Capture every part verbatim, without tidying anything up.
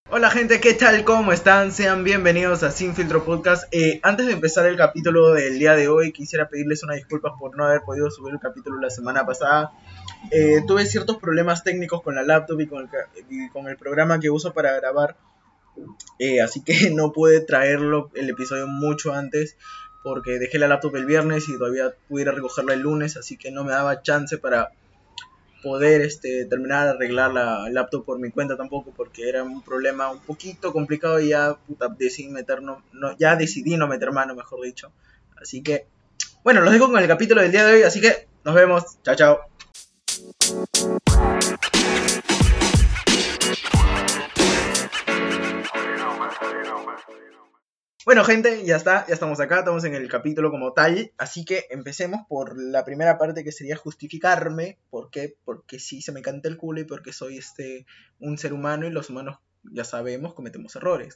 Hola gente, ¿qué tal? ¿Cómo están? Sean bienvenidos a Sin Filtro Podcast. Eh, antes de empezar el capítulo del día de hoy, quisiera pedirles una disculpa por no haber podido subir el capítulo la semana pasada. Eh, tuve ciertos problemas técnicos con la laptop y con el, y con el programa que uso para grabar, eh, así que no pude traerlo el episodio mucho antes porque dejé la laptop el viernes y todavía pudiera recogerla el lunes, así que no me daba chance para poder este, terminar de arreglar la laptop por mi cuenta tampoco, porque era un problema un poquito complicado y ya puta, decidí meter no, no, ya decidí no meter mano, mejor dicho. Así que, bueno, los dejo con el capítulo del día de hoy, así que nos vemos. Chao, chao. Bueno, gente, ya está, ya estamos acá, estamos en el capítulo como tal, así que empecemos por la primera parte, que sería justificarme. ¿Por qué? Porque sí se me canta el culo y porque soy este un ser humano y los humanos, ya sabemos, cometemos errores.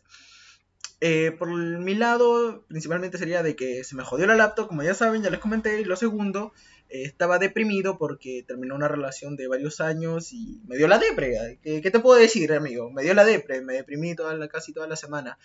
Eh, por mi lado, principalmente sería de que se me jodió la laptop, como ya saben, ya les comenté. Y lo segundo, eh, estaba deprimido porque terminó una relación de varios años y me dio la depre. ¿Qué, qué te puedo decir, amigo? Me dio la depre, me deprimí toda la, casi toda la semana.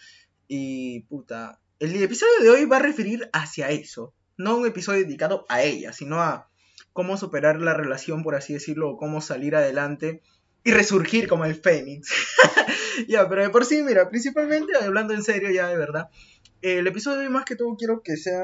Y puta, el episodio de hoy va a referir hacia eso. No un episodio dedicado a ella, sino a cómo superar la relación, por así decirlo, o cómo salir adelante y resurgir como el Fénix. Ya, pero de por sí, mira, principalmente hablando en serio ya de verdad, el episodio de hoy más que todo quiero que sea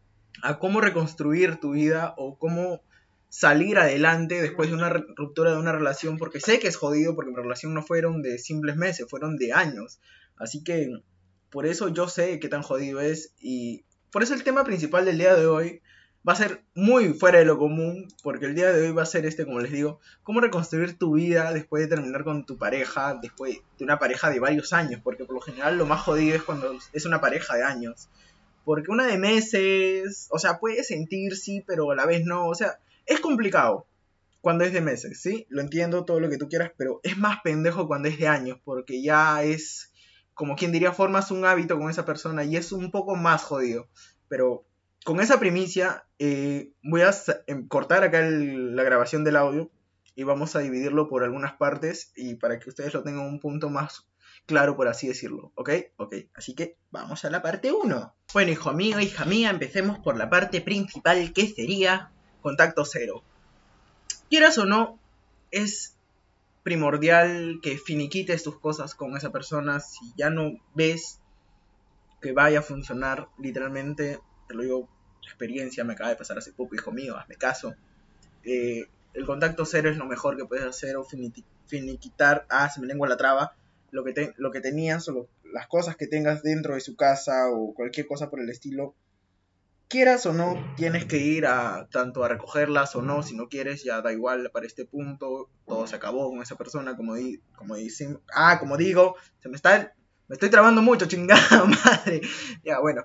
a cómo reconstruir tu vida o cómo salir adelante después de una ruptura de una relación, porque sé que es jodido, porque mi relación no fueron de simples meses, fueron de años. Así que por eso yo sé qué tan jodido es, y por eso el tema principal del día de hoy va a ser muy fuera de lo común, porque el día de hoy va a ser este, como les digo, cómo reconstruir tu vida después de terminar con tu pareja, después de una pareja de varios años, porque por lo general lo más jodido es cuando es una pareja de años. Porque una de meses, o sea, puede sentir sí, pero a la vez no. O sea, es complicado cuando es de meses, ¿sí? Lo entiendo, todo lo que tú quieras, pero es más pendejo cuando es de años, porque ya es, como quien diría, formas un hábito con esa persona y es un poco más jodido. Pero con esa primicia, eh, voy a cortar acá el, la grabación del audio y vamos a dividirlo por algunas partes y para que ustedes lo tengan un punto más claro, por así decirlo, ¿ok? Ok, así que vamos a la parte uno. Bueno, hijo mío, hija mía, empecemos por la parte principal, que sería contacto cero. Quieras o no, es primordial que finiquites tus cosas con esa persona. Si ya no ves que vaya a funcionar, literalmente, te lo digo, experiencia, me acaba de pasar hace poco, hijo mío, hazme caso. Eh, el contacto cero es lo mejor que puedes hacer, o finiquitar, ah, se me lengua la traba, lo que, te, lo que tenías, o lo, las cosas que tengas dentro de su casa, o cualquier cosa por el estilo. Quieras o no, tienes que ir a tanto a recogerlas o no. Si no quieres, ya da igual para este punto. Todo se acabó con esa persona, como, di, como dicen. Ah, como digo, se me está... Me estoy trabando mucho, chingada madre. Ya, bueno.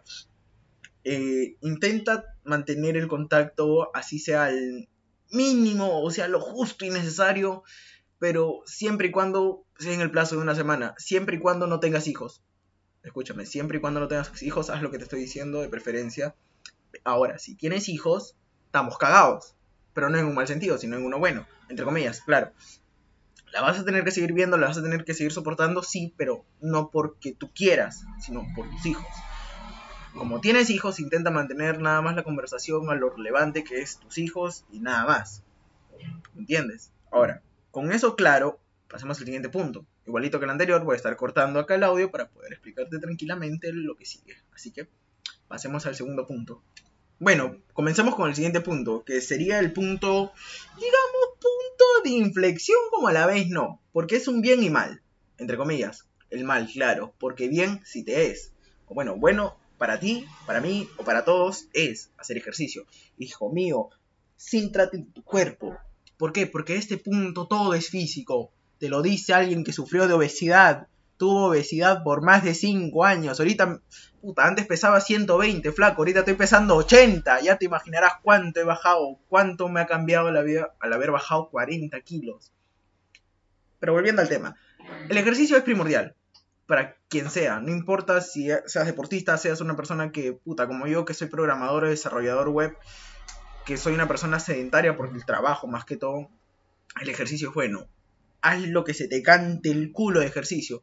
Eh, intenta mantener el contacto, así sea el mínimo, o sea, lo justo y necesario, pero siempre y cuando sea en el plazo de una semana. Siempre y cuando no tengas hijos. Escúchame, siempre y cuando no tengas hijos, haz lo que te estoy diciendo, de preferencia. Ahora, si tienes hijos, estamos cagados. Pero no en un mal sentido, sino en uno bueno. Entre comillas, claro. La vas a tener que seguir viendo, la vas a tener que seguir soportando, sí, pero no porque tú quieras, sino por tus hijos. Como tienes hijos, intenta mantener nada más la conversación a lo relevante que es tus hijos y nada más. ¿Entiendes? Ahora, con eso claro, pasemos al siguiente punto. Igualito que el anterior, voy a estar cortando acá el audio para poder explicarte tranquilamente lo que sigue. Así que pasemos al segundo punto. Bueno, comencemos con el siguiente punto, que sería el punto, digamos, punto de inflexión, como a la vez no, porque es un bien y mal, entre comillas, el mal, claro, porque bien si te es, o bueno, bueno para ti, para mí o para todos es hacer ejercicio. Hijo mío, céntrate en tu cuerpo. ¿Por qué? Porque este punto todo es físico, te lo dice alguien que sufrió de obesidad. Tuvo obesidad por más de cinco años. Ahorita, puta, antes pesaba ciento veinte, flaco. Ahorita estoy pesando ochenta. Ya te imaginarás cuánto he bajado. Cuánto me ha cambiado la vida al haber bajado cuarenta kilos. Pero volviendo al tema. El ejercicio es primordial. Para quien sea. No importa si seas deportista, seas una persona que, puta, como yo, que soy programador o desarrollador web. Que soy una persona sedentaria porque el trabajo, más que todo. El ejercicio es bueno. Haz lo que se te cante el culo de ejercicio.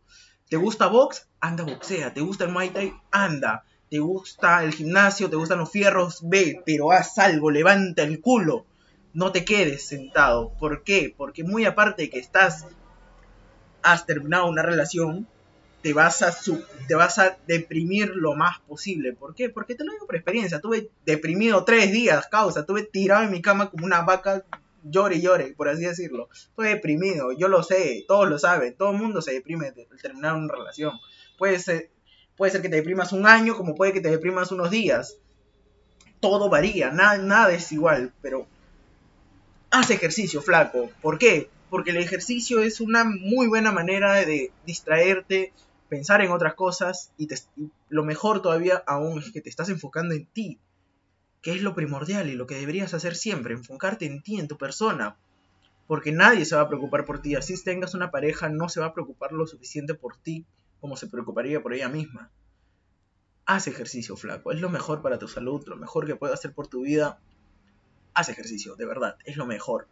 ¿Te gusta box? Anda, boxea. ¿Te gusta el Muay Thai? Anda. ¿Te gusta el gimnasio? ¿Te gustan los fierros? Ve, pero haz algo, levanta el culo. No te quedes sentado. ¿Por qué? Porque muy aparte de que estás, has terminado una relación, te vas a sub, te vas a deprimir lo más posible. ¿Por qué? Porque te lo digo por experiencia. Tuve deprimido tres días, causa. Tuve tirado en mi cama como una vaca, llore y llore, por así decirlo. Estoy deprimido, yo lo sé, todos lo saben, todo el mundo se deprime al terminar una relación. Puede ser, puede ser que te deprimas un año, como puede que te deprimas unos días. Todo varía, nada, nada es igual, pero haz ejercicio, flaco. ¿Por qué? Porque el ejercicio es una muy buena manera de distraerte, pensar en otras cosas, y, te, y lo mejor todavía aún es que te estás enfocando en ti, que es lo primordial y lo que deberías hacer siempre, enfocarte en ti, en tu persona, porque nadie se va a preocupar por ti. Así tengas una pareja, no se va a preocupar lo suficiente por ti como se preocuparía por ella misma. Haz ejercicio, flaco, es lo mejor para tu salud, lo mejor que puedes hacer por tu vida. Haz ejercicio, de verdad, es lo mejor.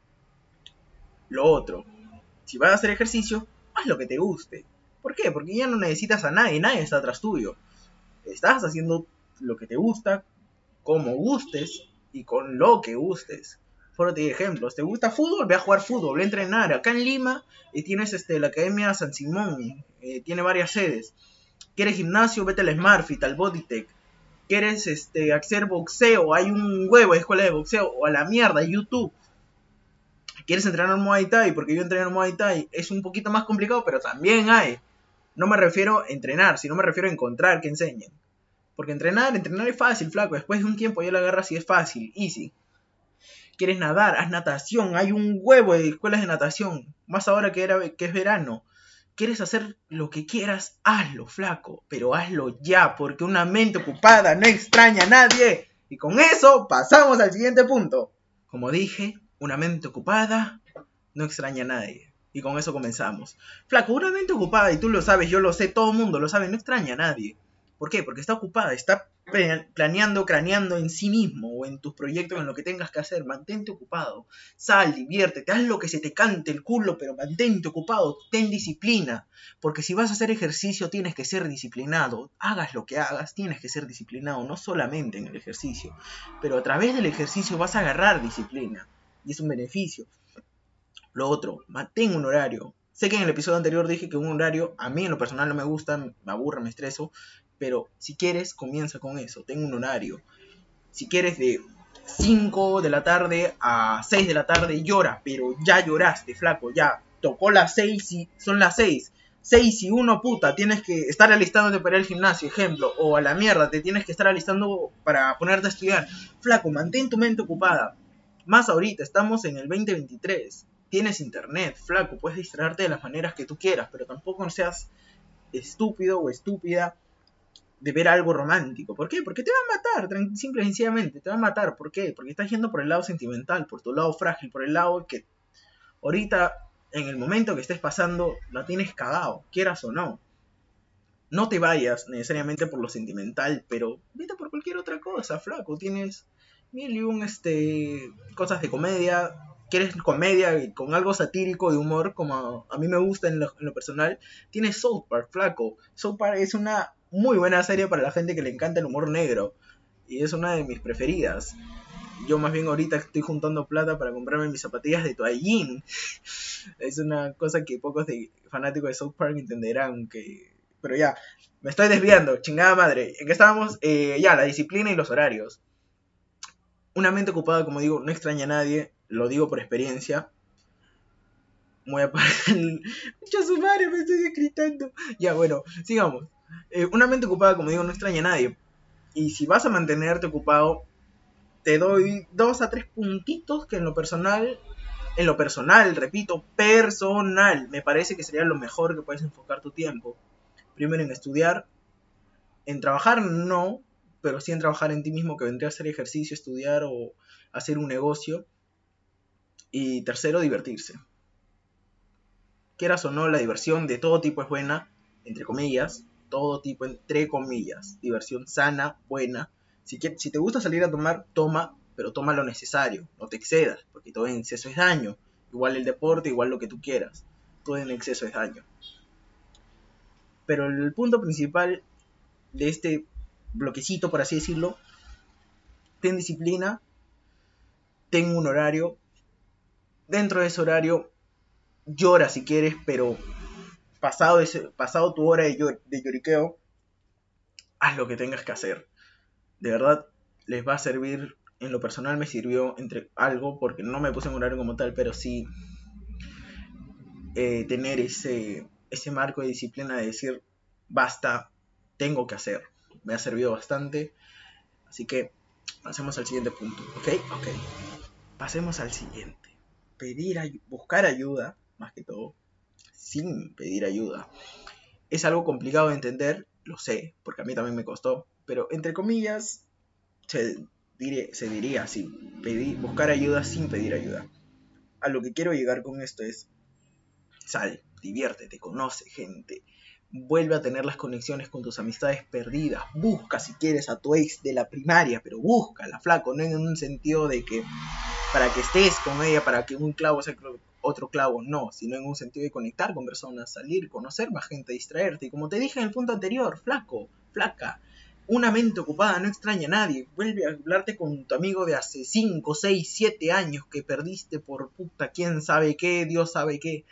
Lo otro, si vas a hacer ejercicio, haz lo que te guste. ¿Por qué? Porque ya no necesitas a nadie, nadie está atrás tuyo. Estás haciendo lo que te gusta, como gustes y con lo que gustes. Por te doy ejemplos. ¿Te gusta fútbol? Ve a jugar fútbol, ve a entrenar. Acá en Lima eh, tienes este, la Academia San Simón, eh, tiene varias sedes. ¿Quieres gimnasio? Vete al SmartFit, al Bodytech. ¿Quieres este, hacer boxeo? Hay un huevo de escuela de boxeo. O a la mierda, YouTube. ¿Quieres entrenar Muay Thai? Porque yo entreno Muay Thai. Es un poquito más complicado, pero también hay. No me refiero a entrenar, sino me refiero a encontrar que enseñen. Porque entrenar, entrenar es fácil, flaco. Después de un tiempo ya la agarras y es fácil, easy. ¿Quieres nadar? Haz natación. Hay un huevo de escuelas de natación. Más ahora que, era, que es verano. ¿Quieres hacer lo que quieras? Hazlo, flaco. Pero hazlo ya, porque una mente ocupada no extraña a nadie. Y con eso pasamos al siguiente punto. Como dije, una mente ocupada no extraña a nadie. Y con eso comenzamos. Flaco, una mente ocupada, y tú lo sabes, yo lo sé, todo el mundo lo sabe, no extraña a nadie. ¿Por qué? Porque está ocupada, está planeando, craneando en sí mismo o en tus proyectos, en lo que tengas que hacer. Mantente ocupado. Sal, diviértete, haz lo que se te cante el culo, pero mantente ocupado, ten disciplina. Porque si vas a hacer ejercicio tienes que ser disciplinado. Hagas lo que hagas, tienes que ser disciplinado, no solamente en el ejercicio. Pero a través del ejercicio vas a agarrar disciplina. Y es un beneficio. Lo otro, mantén un horario. Sé que en el episodio anterior dije que un horario, a mí en lo personal no me gusta, me aburre, me estreso. Pero si quieres, comienza con eso. Ten un horario. Si quieres de cinco de la tarde a seis de la tarde, llora. Pero ya lloraste, flaco, ya. Tocó las seis y son las seis. seis y uno, puta, tienes que estar alistándote para ir al gimnasio, ejemplo. O a la mierda, te tienes que estar alistando para ponerte a estudiar. Flaco, mantén tu mente ocupada. Más ahorita, estamos en el veinte veintitrés. Tienes internet, flaco, puedes distraerte de las maneras que tú quieras, pero tampoco seas estúpido o estúpida de ver algo romántico. ¿Por qué? Porque te va a matar, simple y sencillamente, te va a matar. ¿Por qué? Porque estás yendo por el lado sentimental, por tu lado frágil, por el lado que ahorita, en el momento que estés pasando, la tienes cagado, quieras o no. No te vayas necesariamente por lo sentimental, pero vete por cualquier otra cosa, flaco. Tienes mil y un este, cosas de comedia. ¿Quieres comedia con algo satírico de humor, como a mí me gusta en lo, en lo personal? Tienes South Park, flaco. South Park es una muy buena serie para la gente que le encanta el humor negro. Y es una de mis preferidas. Yo más bien ahorita estoy juntando plata para comprarme mis zapatillas de toallín. Es una cosa que pocos de fanáticos de South Park entenderán. Que... Pero ya, me estoy desviando, chingada madre. ¿En qué estábamos? Eh, ya, la disciplina y los horarios. Una mente ocupada, como digo, no extraña a nadie. Lo digo por experiencia. Voy a parar el... Mucha su madre, me estoy gritando. Ya, bueno, sigamos. Eh, una mente ocupada, como digo, no extraña a nadie. Y si vas a mantenerte ocupado, te doy dos a tres puntitos que en lo personal, en lo personal, repito, personal, me parece que sería lo mejor que puedes enfocar tu tiempo. Primero en estudiar, en trabajar no, pero sí en trabajar en ti mismo, que vendría a hacer ejercicio, estudiar o hacer un negocio. Y tercero, divertirse. Quieras o no, la diversión de todo tipo es buena, entre comillas, todo tipo entre comillas, diversión sana, buena. Si, que, si te gusta salir a tomar, toma, pero toma lo necesario, no te excedas, porque todo en exceso es daño. Igual el deporte, igual lo que tú quieras, todo en exceso es daño. pero el punto principal de este bloquecito, por así decirlo, ten disciplina, ten un horario, dentro de ese horario llora si quieres, pero pasado, ese, pasado tu hora de, llor, de lloriqueo, haz lo que tengas que hacer. De verdad, les va a servir. En lo personal me sirvió entre algo, porque no me puse en horario como tal, pero sí eh, tener ese, ese marco de disciplina de decir, basta, tengo que hacer. Me ha servido bastante. Así que pasemos al siguiente punto, ¿ok? Ok. Pasemos al siguiente. Pedir, ay- buscar ayuda, más que todo, sin pedir ayuda. Es algo complicado de entender, lo sé, porque a mí también me costó, pero entre comillas, se, dire, se diría así, pedir, buscar ayuda sin pedir ayuda. A lo que quiero llegar con esto es, sal, diviértete, conoce gente, vuelve a tener las conexiones con tus amistades perdidas, busca si quieres a tu ex de la primaria, pero búscala, flaco, no en un sentido de que para que estés con ella, para que un clavo sea otro clavo, no, sino en un sentido de conectar con personas, salir, conocer más gente, distraerte, y como te dije en el punto anterior, flaco, flaca, una mente ocupada no extraña a nadie, vuelve a hablarte con tu amigo de hace cinco, seis, siete años que perdiste por puta, quién sabe qué, Dios sabe qué,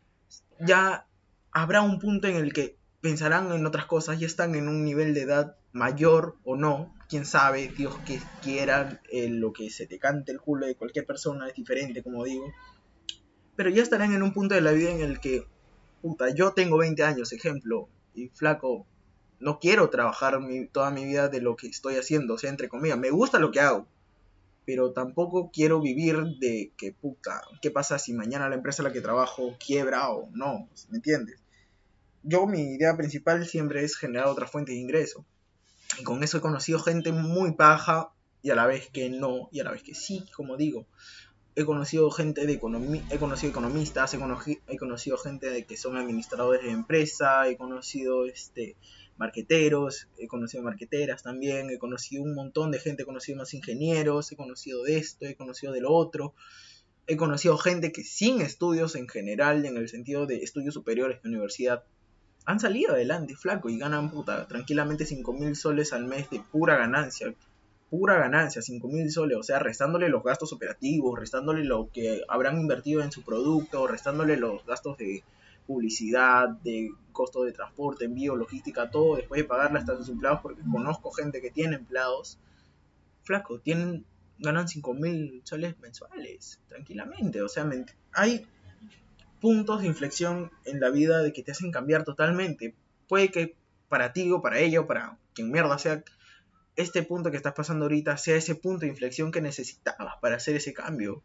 ya habrá un punto en el que pensarán en otras cosas, ya están en un nivel de edad mayor o no, quién sabe, Dios que quiera, eh, lo que se te cante el culo de cualquier persona es diferente, como digo, pero ya estarán en un punto de la vida en el que, puta, yo tengo veinte años, ejemplo, y flaco, no quiero trabajar mi, toda mi vida de lo que estoy haciendo, o sea, entre comillas, me gusta lo que hago, pero tampoco quiero vivir de que, puta, ¿qué pasa si mañana la empresa en la que trabajo quiebra o no? ¿Me entiendes? Yo, mi idea principal siempre es generar otra fuente de ingreso. Y con eso he conocido gente muy paja y a la vez que no, y a la vez que sí, como digo. He conocido gente de economía, he conocido economistas, he, conoci he conocido gente de que son administradores de empresa, he conocido este marqueteros, he conocido marqueteras también, he conocido un montón de gente, he conocido más ingenieros, he conocido de esto, he conocido de lo otro, he conocido gente que sin estudios en general, en el sentido de estudios superiores de universidad, han salido adelante, flaco, y ganan puta, tranquilamente cinco mil soles al mes de pura ganancia. Pura ganancia, cinco mil soles, o sea, restándole los gastos operativos, restándole lo que habrán invertido en su producto, restándole los gastos de publicidad, de costo de transporte, envío, logística, todo, después de pagarle hasta a sus empleados, porque conozco gente que tiene empleados, flaco, tienen, ganan cinco mil soles mensuales, tranquilamente, o sea, hay puntos de inflexión en la vida de que te hacen cambiar totalmente. Puede que para ti o para ella o para quien mierda sea, este punto que estás pasando ahorita sea ese punto de inflexión que necesitabas para hacer ese cambio.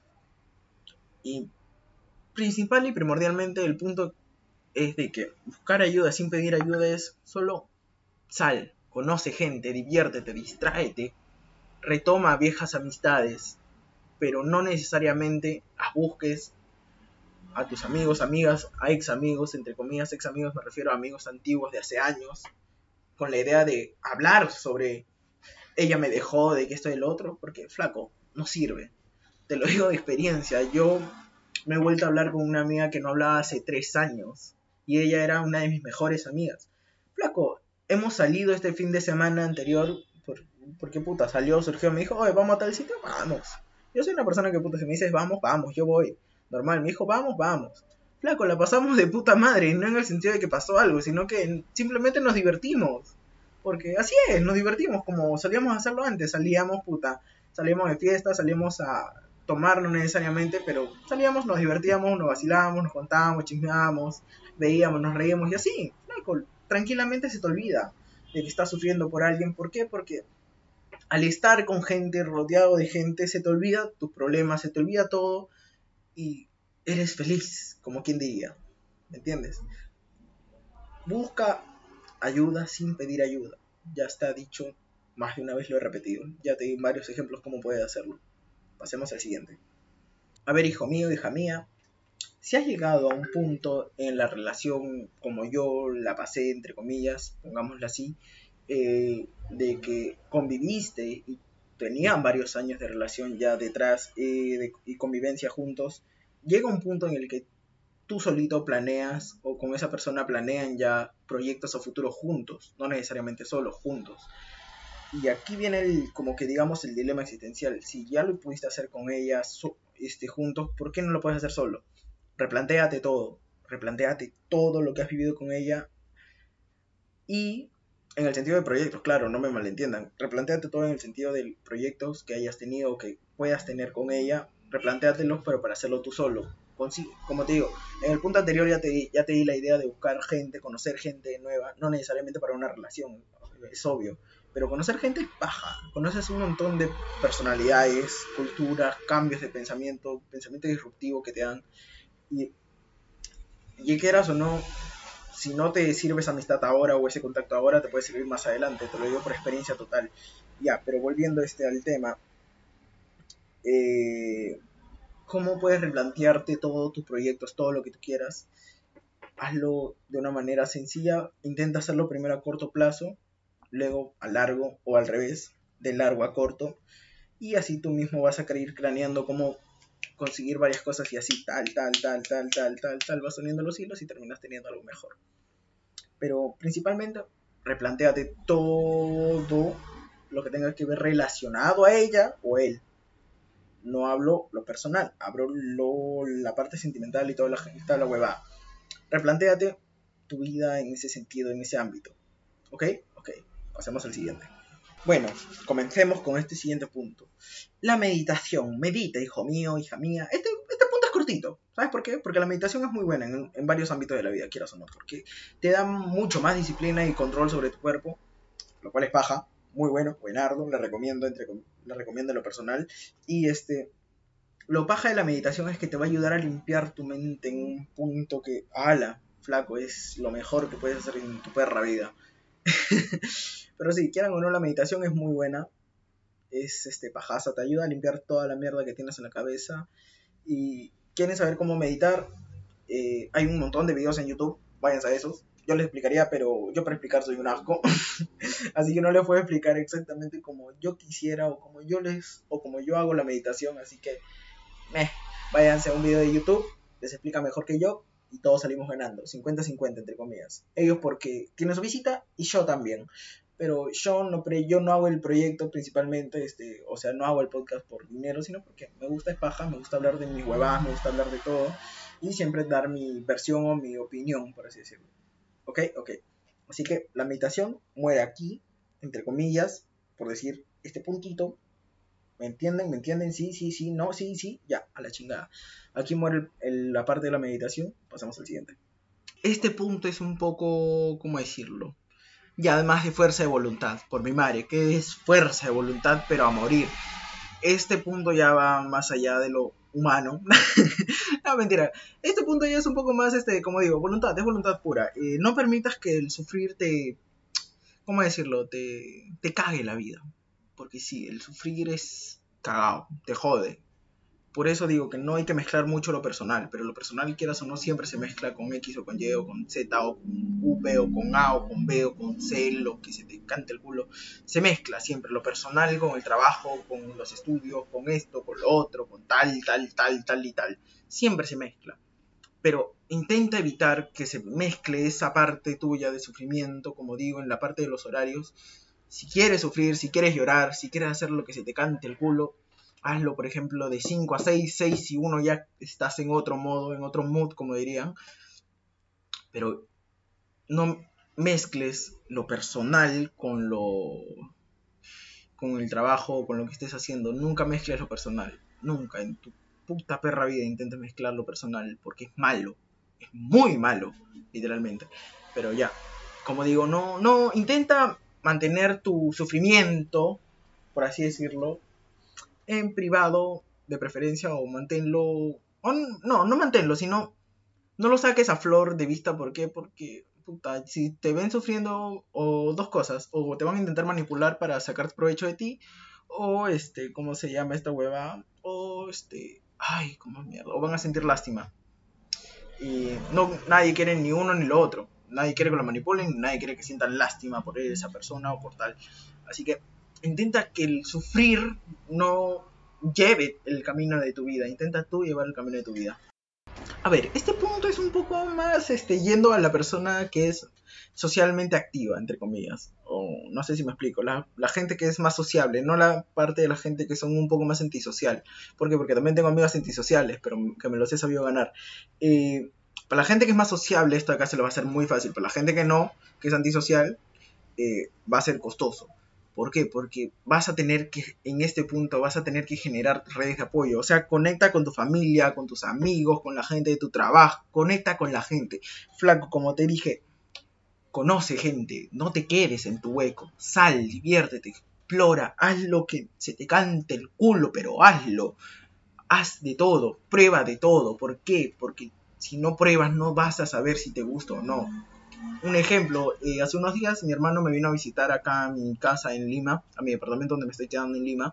Y principal y primordialmente el punto es de que buscar ayuda sin pedir ayuda es solo sal, conoce gente, diviértete, distráete, retoma viejas amistades, pero no necesariamente las busques a tus amigos, amigas, a ex amigos, entre comillas, ex amigos me refiero a amigos antiguos de hace años, con la idea de hablar sobre ella me dejó, de que esto y el otro, porque flaco, no sirve. Te lo digo de experiencia, yo me he vuelto a hablar con una amiga que no hablaba hace tres años, y ella era una de mis mejores amigas. Flaco, hemos salido este fin de semana anterior, por, porque puta, salió, surgió, me dijo, oye, vamos a tal sitio, vamos. Yo soy una persona que puta, si me dices vamos, vamos, yo voy. Normal, me dijo, vamos, vamos. Flaco, la pasamos de puta madre, no en el sentido de que pasó algo, sino que simplemente nos divertimos. Porque así es, nos divertimos como solíamos hacerlo antes, salíamos, puta, salíamos de fiesta, salíamos a tomar no necesariamente, pero salíamos, nos divertíamos, nos vacilábamos, nos contábamos, chismeábamos, veíamos, nos reíamos y así, flaco, tranquilamente se te olvida de que estás sufriendo por alguien. ¿Por qué? Porque al estar con gente, rodeado de gente, se te olvida tus problemas, se te olvida todo y eres feliz, como quien diría, ¿me entiendes? Busca ayuda sin pedir ayuda. Ya está dicho, más de una vez lo he repetido. Ya te di varios ejemplos cómo puedes hacerlo. Pasemos al siguiente. A ver, hijo mío, hija mía, si has llegado a un punto en la relación como yo la pasé, entre comillas, pongámoslo así, eh, de que conviviste y tenían varios años de relación ya detrás eh, de, y convivencia juntos, llega un punto en el que tú solito planeas o con esa persona planean ya proyectos a futuro juntos, no necesariamente solo, juntos. Y aquí viene el, como que digamos, el dilema existencial. Si ya lo pudiste hacer con ella so, este, juntos, ¿por qué no lo puedes hacer solo? Replantéate todo, replantéate todo lo que has vivido con ella y en el sentido de proyectos, claro, no me malentiendan, replantéate todo en el sentido de proyectos que hayas tenido o que puedas tener con ella, replantéatelos, pero para hacerlo tú solo. Consi- como te digo, en el punto anterior ya te, di, ya te di la idea de buscar gente, conocer gente nueva, no necesariamente para una relación, es obvio, pero conocer gente es paja, conoces un montón de personalidades, culturas, cambios de pensamiento, pensamiento disruptivo que te dan, y, y quieras o no, si no te sirve esa amistad ahora o ese contacto ahora, te puede servir más adelante, te lo digo por experiencia total. Ya, pero volviendo este al tema, eh, ¿cómo puedes replantearte todos tus proyectos, todo lo que tú quieras? Hazlo de una manera sencilla, intenta hacerlo primero a corto plazo, luego a largo o al revés, de largo a corto, y así tú mismo vas a ir craneando cómo conseguir varias cosas y así tal, tal, tal, tal, tal, tal, tal, vas uniendo los hilos y terminas teniendo algo mejor. Pero principalmente replantéate todo lo que tenga que ver relacionado a ella o él. No hablo lo personal, hablo lo, la parte sentimental y toda la, toda la huevada. Replantéate tu vida en ese sentido, en ese ámbito. ¿Ok? Ok, pasemos al siguiente. Bueno, comencemos con este siguiente punto. La meditación. Medita, hijo mío, hija mía. Este, este punto es cortito. ¿Sabes por qué? Porque la meditación es muy buena en, en varios ámbitos de la vida, quieras o no. Porque te da mucho más disciplina y control sobre tu cuerpo, lo cual es paja. Muy bueno, buenardo, le recomiendo, entre, le recomiendo en lo personal. Y este, lo paja de la meditación es que te va a ayudar a limpiar tu mente en un punto que, ala, flaco, es lo mejor que puedes hacer en tu perra vida. Pero sí, quieran o no, la meditación es muy buena. Es este pajaza, te ayuda a limpiar toda la mierda que tienes en la cabeza. Y quieren saber cómo meditar, eh, hay un montón de videos en YouTube, váyanse a esos. Yo les explicaría, pero yo para explicar soy un asco. Así que no les puedo explicar exactamente como yo quisiera o como yo les o como yo hago la meditación, así que meh, váyanse a un video de YouTube, les explica mejor que yo y todos salimos ganando, cincuenta cincuenta entre comillas. Ellos porque tienen su visita y yo también. Pero yo no, yo no hago el proyecto principalmente, este, o sea, no hago el podcast por dinero, sino porque me gusta es paja, me gusta hablar de mis huevadas, me gusta hablar de todo y siempre dar mi versión o mi opinión, por así decirlo. ¿Ok? Ok. Así que la meditación muere aquí, entre comillas, por decir este puntito. ¿Me entienden? ¿Me entienden? Sí, sí, sí, no, sí, sí, ya, a la chingada. Aquí muere el, el, la parte de la meditación, pasamos al siguiente. Este punto es un poco, ¿cómo decirlo? Y además de fuerza de voluntad, por mi madre, que es fuerza de voluntad, pero a morir. Este punto ya va más allá de lo humano. No, mentira. Este punto ya es un poco más, este, como digo, voluntad, es voluntad pura. Eh, no permitas que el sufrir te, ¿cómo decirlo? Te, te cague la vida. Porque sí, el sufrir es cagado, te jode. Por eso digo que no hay que mezclar mucho lo personal, pero lo personal, quieras o no, siempre se mezcla con X o con Y o con Z o con V o con A o con B o con C, lo que se te cante el culo. Se mezcla siempre lo personal con el trabajo, con los estudios, con esto, con lo otro, con tal, tal, tal, tal y tal. Siempre se mezcla. Pero intenta evitar que se mezcle esa parte tuya de sufrimiento, como digo, en la parte de los horarios. Si quieres sufrir, si quieres llorar, si quieres hacer lo que se te cante el culo, hazlo, por ejemplo, de cinco a seis, seis si uno ya estás en otro modo, en otro mood, como dirían. Pero no mezcles lo personal con lo con el trabajo, con lo que estés haciendo. Nunca mezcles lo personal. Nunca. En tu puta perra vida intentes mezclar lo personal, porque es malo. Es muy malo, literalmente. Pero ya, como digo, no, no, intenta mantener tu sufrimiento, por así decirlo, en privado, de preferencia, o manténlo, o no, no manténlo, sino no lo saques a flor de vista. ¿Por qué? Porque, puta, si te ven sufriendo, o dos cosas, o te van a intentar manipular para sacar provecho de ti, o este, ¿cómo se llama esta hueva? O este, ay, cómo mierda, o van a sentir lástima. Y no, nadie quiere ni uno ni lo otro. Nadie quiere que lo manipulen, nadie quiere que sientan lástima por esa persona o por tal. Así que intenta que el sufrir no lleve el camino de tu vida. Intenta tú llevar el camino de tu vida. A ver, este punto es un poco más este, yendo a la persona que es socialmente activa, entre comillas. O no sé si me explico. La, la gente que es más sociable, no la parte de la gente que son un poco más antisocial. ¿Por qué? Porque también tengo amigos antisociales, pero que me los he sabido ganar. Eh, para la gente que es más sociable, esto acá se lo va a hacer muy fácil. Para la gente que no, que es antisocial, eh, va a ser costoso. ¿Por qué? Porque vas a tener que, en este punto, vas a tener que generar redes de apoyo. O sea, conecta con tu familia, con tus amigos, con la gente de tu trabajo. Conecta con la gente. Flaco, como te dije, conoce gente. No te quedes en tu hueco. Sal, diviértete, explora. Haz lo que se te cante el culo, pero hazlo. Haz de todo. Prueba de todo. ¿Por qué? Porque si no pruebas, no vas a saber si te gusta o no. Un ejemplo, eh, hace unos días mi hermano me vino a visitar acá a mi casa en Lima, a mi departamento donde me estoy quedando en Lima,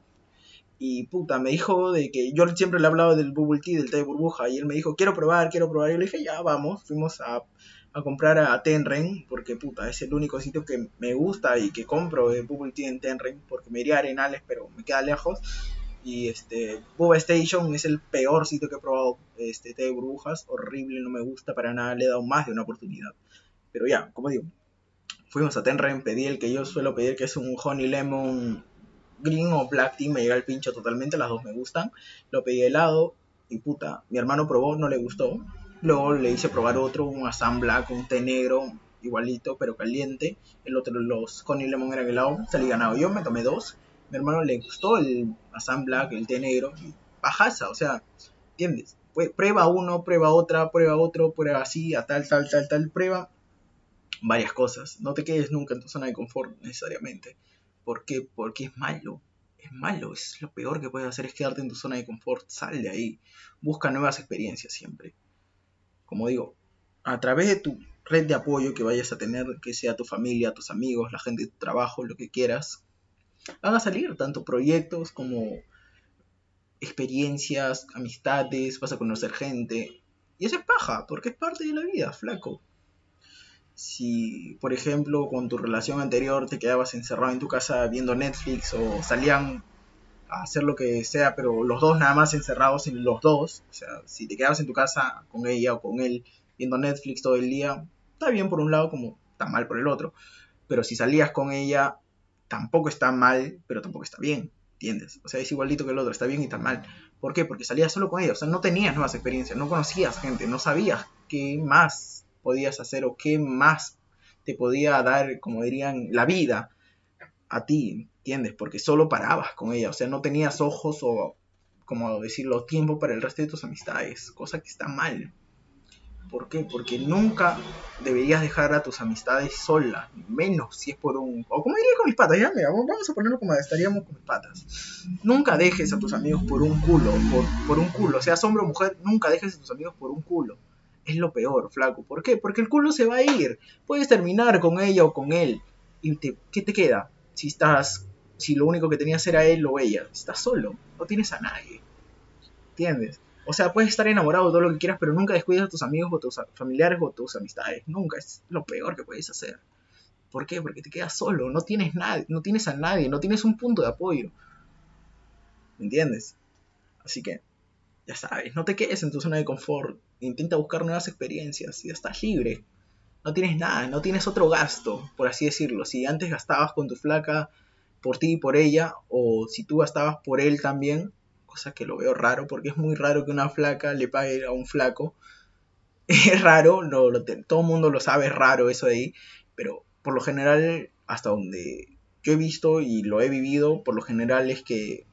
y puta, me dijo de que yo siempre le hablaba del bubble tea, del té de burbuja, y él me dijo, quiero probar, quiero probar, y yo le dije, ya, vamos, fuimos a, a comprar a Tenren, porque puta, es el único sitio que me gusta y que compro de bubble tea en Tenren, porque me iría a Arenales, pero me queda lejos, y este, Boba Station es el peor sitio que he probado, este, té de burbujas, horrible, no me gusta para nada, le he dado más de una oportunidad. Pero ya, como digo, fuimos a Tenren, pedí el que yo suelo pedir, que es un Honey Lemon Green o Black Tea, me llega el pincho totalmente, las dos me gustan. Lo pedí helado y puta, mi hermano probó, no le gustó. Luego le hice probar otro, un Assam Black, un té negro, igualito, pero caliente. El otro, los Honey Lemon eran helado, salí ganado. Yo me tomé dos, mi hermano le gustó el Assam Black, el té negro, y bajaza, o sea, ¿entiendes? Prueba uno, prueba otra, prueba otro, prueba así, a tal, tal, tal, tal, prueba varias cosas. No te quedes nunca en tu zona de confort necesariamente. ¿Por qué? Porque es malo. Es malo. Es lo peor que puedes hacer es quedarte en tu zona de confort. Sal de ahí. Busca nuevas experiencias siempre. Como digo, a través de tu red de apoyo que vayas a tener, que sea tu familia, tus amigos, la gente de tu trabajo, lo que quieras, van a salir tanto proyectos como experiencias, amistades, vas a conocer gente. Y eso es paja, porque es parte de la vida, flaco. Si, por ejemplo, con tu relación anterior te quedabas encerrado en tu casa viendo Netflix o salían a hacer lo que sea, pero los dos nada más encerrados en los dos, o sea, si te quedabas en tu casa con ella o con él viendo Netflix todo el día, está bien por un lado como está mal por el otro, pero si salías con ella, tampoco está mal, pero tampoco está bien, ¿entiendes? O sea, es igualito que el otro, está bien y está mal. ¿Por qué? Porque salías solo con ella, o sea, no tenías nuevas experiencias, no conocías gente, no sabías qué más podías hacer o qué más te podía dar, como dirían, la vida a ti, ¿entiendes? Porque solo parabas con ella, o sea, no tenías ojos o, como decirlo, tiempo para el resto de tus amistades, cosa que está mal. ¿Por qué? Porque nunca deberías dejar a tus amistades solas, menos si es por un... O como diría con mis patas, ya, mira, vamos a ponerlo como estaríamos con mis patas. Nunca dejes a tus amigos por un culo, por, por un culo, seas hombre o mujer, nunca dejes a tus amigos por un culo. Es lo peor, flaco. ¿Por qué? Porque el culo se va a ir. Puedes terminar con ella o con él. ¿Y te, qué te queda? Si estás... Si lo único que tenías era él o ella. Estás solo. No tienes a nadie. ¿Entiendes? O sea, puedes estar enamorado de todo lo que quieras, pero nunca descuides a tus amigos o tus familiares o tus amistades. Nunca. Es lo peor que puedes hacer. ¿Por qué? Porque te quedas solo. No tienes nadie, no tienes a nadie, no tienes un punto de apoyo. ¿Me entiendes? Así que, ya sabes, no te quedes en tu zona de confort. Intenta buscar nuevas experiencias. Ya estás libre. No tienes nada, no tienes otro gasto, por así decirlo. Si antes gastabas con tu flaca por ti y por ella, o si tú gastabas por él también, cosa que lo veo raro, porque es muy raro que una flaca le pague a un flaco. Es raro, no, lo te, todo el mundo lo sabe, es raro eso de ahí, pero por lo general, hasta donde yo he visto y lo he vivido, por lo general es que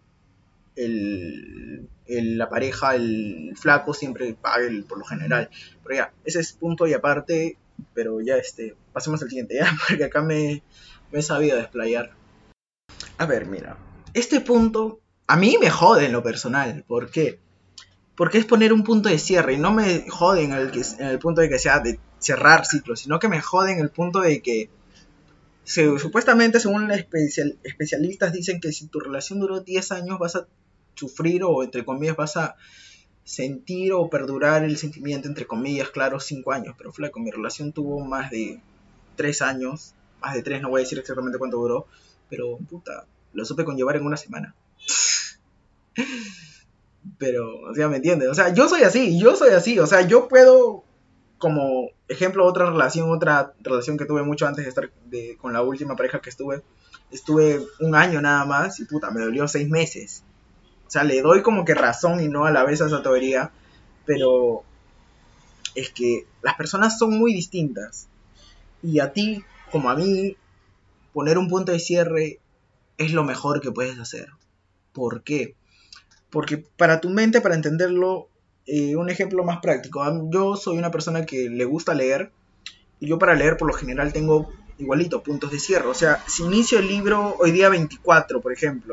el, el, la pareja, el flaco, siempre paga el, por lo general. Pero ya, ese es punto y aparte, pero ya este, pasemos al siguiente, ya, porque acá me, me he sabido desplayar. A ver, mira, este punto a mí me jode en lo personal. ¿Por qué? Porque es poner un punto de cierre y no me jode en el, que, en el punto de que sea de cerrar ciclos, sino que me jode en el punto de que se, supuestamente según especial, especialistas dicen que si tu relación duró diez años vas a sufrir o entre comillas vas a sentir o perdurar el sentimiento entre comillas, claro, cinco años, pero flaco, mi relación tuvo más de tres años, más de tres, no voy a decir exactamente cuánto duró, pero puta, lo supe conllevar en una semana. Pero, o sea, ¿me entiendes? O sea, yo soy así, yo soy así. O sea, yo puedo, como ejemplo, otra relación, otra relación que tuve mucho antes de estar de, con la última pareja que estuve. Estuve un año nada más y puta, me dolió seis meses. O sea, le doy como que razón y no a la vez a esa teoría. Pero es que las personas son muy distintas. Y a ti, como a mí, poner un punto de cierre es lo mejor que puedes hacer. ¿Por qué? Porque para tu mente, para entenderlo, eh, un ejemplo más práctico. Yo soy una persona que le gusta leer y yo para leer por lo general tengo igualito puntos de cierre. O sea, si inicio el libro hoy día veinticuatro, por ejemplo,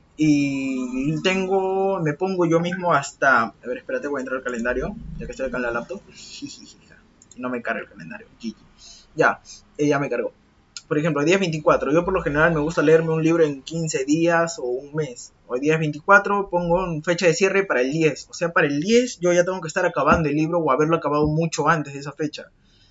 y tengo, me pongo yo mismo hasta, a ver, espérate, voy a entrar al calendario, ya que estoy acá en la laptop. Y no me carga el calendario. Ya, eh, ya me cargó. Por ejemplo, hoy día es veinticuatro. Yo por lo general me gusta leerme un libro en quince días o un mes. Hoy día es veinticuatro, pongo fecha de cierre para el diez. O sea, para el diez yo ya tengo que estar acabando el libro o haberlo acabado mucho antes de esa fecha.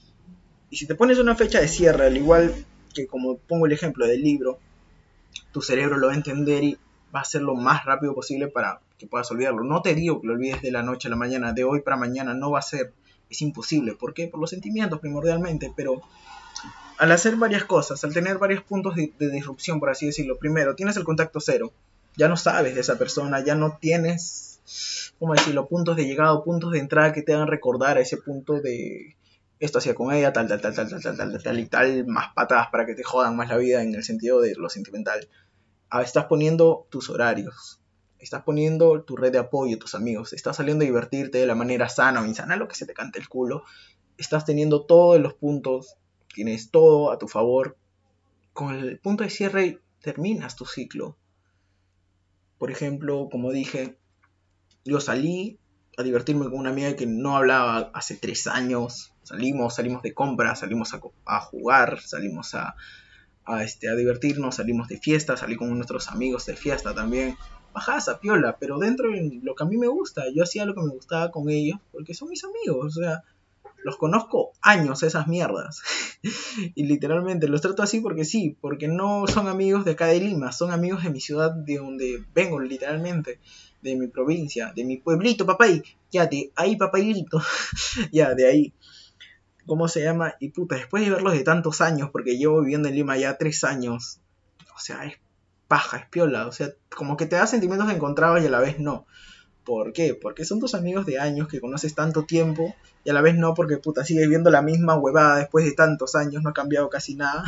Y si te pones una fecha de cierre, al igual que como pongo el ejemplo del libro, tu cerebro lo va a entender y va a ser lo más rápido posible para que puedas olvidarlo. No te digo que lo olvides de la noche a la mañana, de hoy para mañana, no va a ser. Es imposible. ¿Por qué? Por los sentimientos primordialmente, pero al hacer varias cosas, al tener varios puntos de, de disrupción, por así decirlo, primero, tienes el contacto cero, ya no sabes de esa persona, ya no tienes, ¿cómo decirlo?, puntos de llegada o puntos de entrada que te hagan recordar a ese punto de esto hacía con ella, tal, tal, tal, tal, tal, tal, tal, tal y tal, más patadas para que te jodan más la vida en el sentido de lo sentimental. Ah, estás poniendo tus horarios, estás poniendo tu red de apoyo, tus amigos, estás saliendo a divertirte de la manera sana o insana, lo que se te cante el culo, estás teniendo todos los puntos, tienes todo a tu favor. Con el punto de cierre terminas tu ciclo. Por ejemplo, como dije, yo salí a divertirme con una amiga que no hablaba hace tres años. Salimos, salimos de compras, salimos a, a jugar, salimos a, a, este, a divertirnos, salimos de fiesta, salí con nuestros amigos de fiesta también. Bajadas a piola, pero dentro de lo que a mí me gusta, yo hacía lo que me gustaba con ellos, porque son mis amigos, o sea, los conozco años esas mierdas. Y literalmente los trato así porque sí, porque no son amigos de acá de Lima, son amigos de mi ciudad, de donde vengo literalmente, de mi provincia, de mi pueblito, papay, ya de ahí, papayito, ya de ahí. ¿Cómo se llama? Y puta, después de verlos de tantos años, porque llevo viviendo en Lima ya tres años, o sea, es paja, es piola, o sea, como que te da sentimientos encontrados y a la vez no. ¿Por qué? Porque son tus amigos de años que conoces tanto tiempo y a la vez no, porque puta, sigues viendo la misma huevada después de tantos años, no ha cambiado casi nada.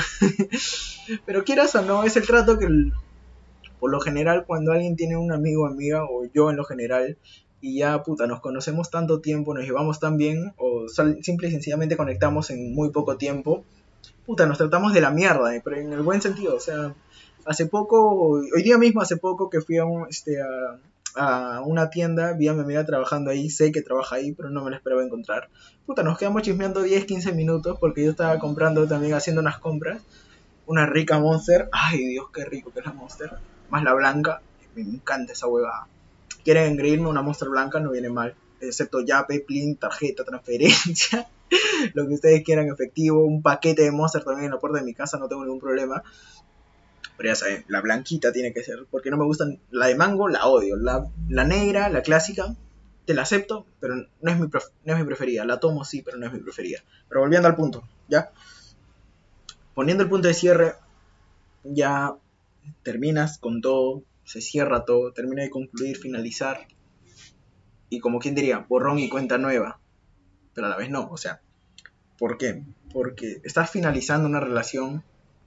Pero quieras o no, es el trato que el- por lo general cuando alguien tiene un amigo o amiga, o yo en lo general, y ya puta, nos conocemos tanto tiempo, nos llevamos tan bien, o sol- simple y sencillamente conectamos en muy poco tiempo, puta, nos tratamos de la mierda, eh, pero en el buen sentido, o sea, hace poco, hoy día mismo hace poco que fui a, un, este, a, a una tienda, vi a mi amiga trabajando ahí, sé que trabaja ahí, pero no me la esperaba encontrar. Puta, nos quedamos chismeando diez quince minutos porque yo estaba comprando también, haciendo unas compras, una rica Monster, ay Dios, qué rico que es la Monster, más la blanca, me encanta esa huevada. Quieren engreírme una Monster blanca, no viene mal, excepto Yape, Plin, tarjeta, transferencia, lo que ustedes quieran, efectivo, un paquete de Monster también en la puerta de mi casa, no tengo ningún problema. Pero ya saben, la blanquita tiene que ser, porque no me gustan, la de mango la odio, la, la negra, la clásica, te la acepto, pero no es, mi pref- no es mi preferida, la tomo sí, pero no es mi preferida. Pero volviendo al punto, ¿ya? Poniendo el punto de cierre, ya terminas con todo, se cierra todo, termina de concluir, finalizar, y como quien diría, borrón y cuenta nueva, pero a la vez no, o sea, ¿por qué? Porque estás finalizando una relación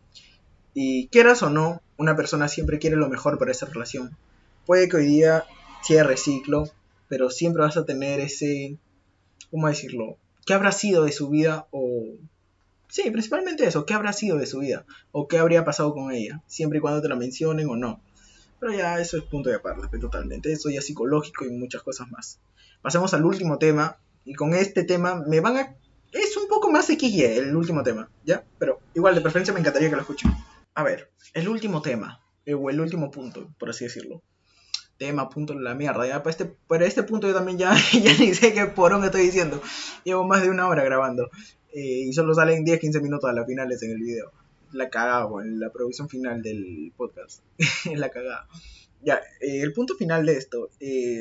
y quieras o no, una persona siempre quiere lo mejor para esa relación. Puede que hoy día cierre ciclo, pero siempre vas a tener ese, ¿cómo decirlo? ¿Qué habrá sido de su vida? O sí, principalmente eso, ¿qué habrá sido de su vida? O qué habría pasado con ella, siempre y cuando te la mencionen o no. Pero ya eso es punto de aparte, totalmente. Eso ya es psicológico y muchas cosas más. Pasemos al último tema, y con este tema me van a... Es un poco más X Y el último tema, ¿ya? Pero igual de preferencia me encantaría que lo escuchen. A ver, el último tema, eh, o el último punto, por así decirlo. Tema, punto, la mierda. Ya para este, para este punto yo también ya, ya ni sé qué porón estoy diciendo. Llevo más de una hora grabando. Eh, y solo salen diez quince minutos a las finales en el video. La cagada, en la producción final del podcast. La cagada. Ya, eh, el punto final de esto. Eh,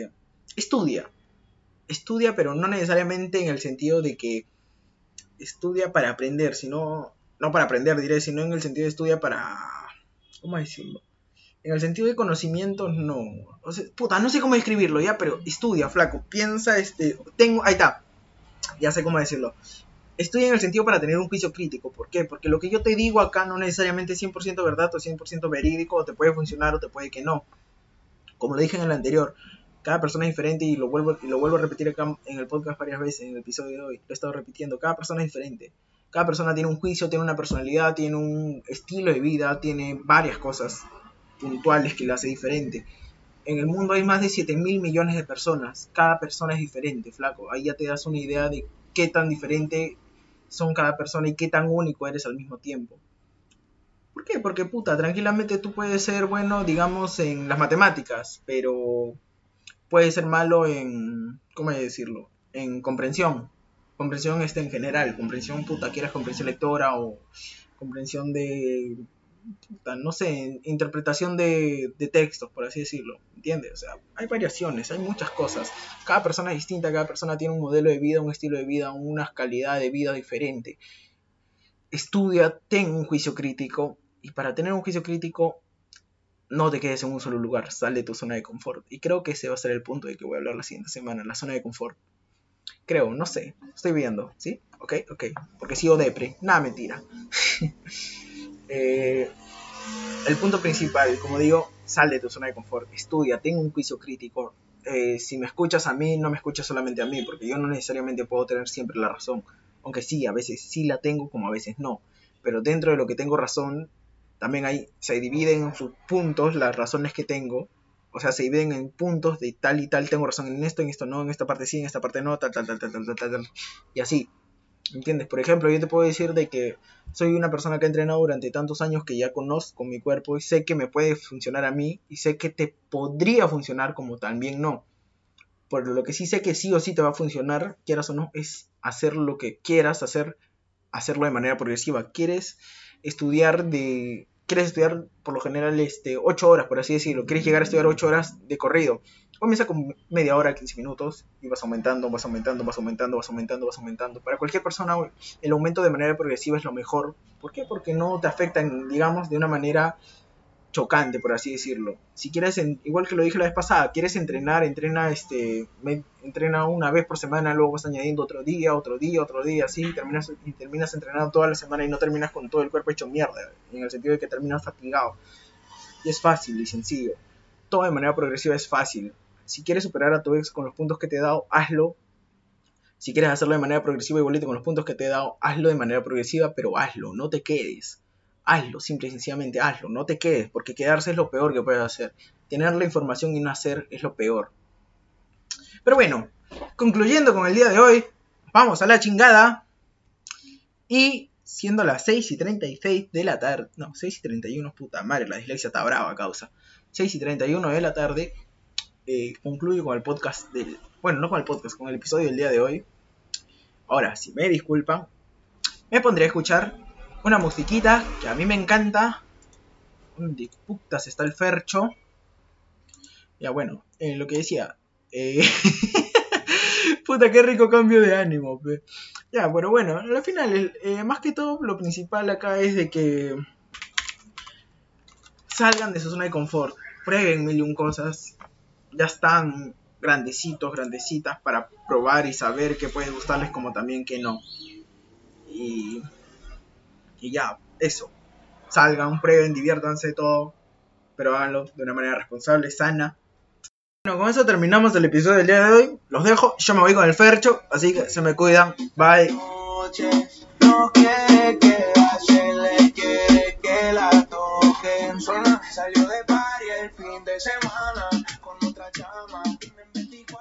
estudia. Estudia, pero no necesariamente en el sentido de que estudia para aprender, sino, no para aprender, diré, sino en el sentido de estudia para, ¿cómo decirlo? En el sentido de conocimiento, no. O sea, puta, no sé cómo escribirlo ya, pero estudia, flaco. Piensa, este, tengo, ahí está. Ya sé cómo decirlo. Estudia en el sentido para tener un juicio crítico. ¿Por qué? Porque lo que yo te digo acá no necesariamente es cien por ciento verdad o cien por ciento verídico, o te puede funcionar o te puede que no. Como lo dije en el anterior, cada persona es diferente y lo vuelvo, y lo vuelvo a repetir acá en el podcast varias veces, en el episodio de hoy. Lo he estado repitiendo. Cada persona es diferente. Cada persona tiene un juicio, tiene una personalidad, tiene un estilo de vida, tiene varias cosas puntuales que lo hace diferente. En el mundo hay más de siete mil millones de personas. Cada persona es diferente, flaco. Ahí ya te das una idea de qué tan diferente son cada persona y qué tan único eres al mismo tiempo. ¿Por qué? Porque, puta, tranquilamente tú puedes ser bueno, digamos, en las matemáticas, pero puedes ser malo en, ¿cómo decirlo? En comprensión. Comprensión este en general. Comprensión, puta, quieras comprensión lectora o comprensión de, puta, no sé, interpretación de, de textos, por así decirlo. ¿Entiendes? O sea, hay variaciones, hay muchas cosas. Cada persona es distinta, cada persona tiene un modelo de vida, un estilo de vida, una calidad de vida diferente. Estudia, ten un juicio crítico. Y para tener un juicio crítico, no te quedes en un solo lugar, sal de tu zona de confort. Y creo que ese va a ser el punto de que voy a hablar la siguiente semana, la zona de confort. Creo, no sé, estoy viendo, ¿sí? Ok, ok, porque sigo depre, nada, mentira. eh, el punto principal, como digo, sal de tu zona de confort, estudia, ten un juicio crítico. Eh, si me escuchas a mí, no me escuchas solamente a mí, porque yo no necesariamente puedo tener siempre la razón. Aunque sí, a veces sí la tengo, como a veces no. Pero dentro de lo que tengo razón, también hay, se dividen en sus puntos las razones que tengo. O sea, se dividen en puntos de tal y tal, tengo razón en esto, en esto no, en esta parte sí, en esta parte no, tal, tal, tal, tal, tal, tal, tal, tal. Y así, ¿entiendes? Por ejemplo, yo te puedo decir de que soy una persona que ha entrenado durante tantos años que ya conozco mi cuerpo y sé que me puede funcionar a mí y sé que te podría funcionar como también no. Por lo que sí sé que sí o sí te va a funcionar, quieras o no, es hacer lo que quieras hacer, hacerlo de manera progresiva. ¿Quieres estudiar de quieres estudiar por lo general este ocho horas, por así decirlo? ¿Quieres llegar a estudiar ocho horas de corrido? Comienza con media hora, quince minutos y vas aumentando, vas aumentando, vas aumentando, vas aumentando, vas aumentando. Para cualquier persona el aumento de manera progresiva es lo mejor. ¿Por qué? Porque no te afectan, digamos, de una manera chocante, por así decirlo. Si quieres, en, igual que lo dije la vez pasada, quieres entrenar, entrena este me, entrena una vez por semana, luego vas añadiendo otro día, otro día, otro día, así, y terminas, y terminas entrenando toda la semana y no terminas con todo el cuerpo hecho mierda, en el sentido de que terminas fatigado. Y es fácil y sencillo. Todo de manera progresiva es fácil. Si quieres superar a tu ex con los puntos que te he dado, hazlo. Si quieres hacerlo de manera progresiva igualito con los puntos que te he dado, hazlo de manera progresiva, pero hazlo, no te quedes. Hazlo, simple y sencillamente hazlo, no te quedes, porque quedarse es lo peor que puedes hacer. Tener la información y no hacer es lo peor. Pero bueno, concluyendo con el día de hoy, vamos a la chingada. Y siendo las seis y treinta y seis de la tarde, no, seis y treinta y uno, puta madre, la dislexia está brava, causa. seis y treinta y uno de la tarde, eh, concluyo con el podcast del... Bueno, no con el podcast, con el episodio del día de hoy. Ahora, si me disculpan, me pondré a escuchar una musiquita que a mí me encanta. ¿Dónde putas está el Fercho? Ya bueno, eh, lo que decía. Eh... Puta, qué rico cambio de ánimo. Pe. Ya, pero bueno, al final, eh, más que todo, lo principal acá es de que salgan de su zona de confort. Prueben mil y un cosas. Ya están grandecitos, grandecitas para probar y saber qué puede gustarles como también que no. Y... Y ya, eso. Salgan, prueben, diviértanse todo, pero háganlo de una manera responsable, sana. Bueno, con eso terminamos el episodio del día de hoy. Los dejo, yo me voy con el Fercho, así que se me cuidan. Bye. No quiere quedarse, le quiere que la toquen sola. Salió de party el fin de semana con otra chama.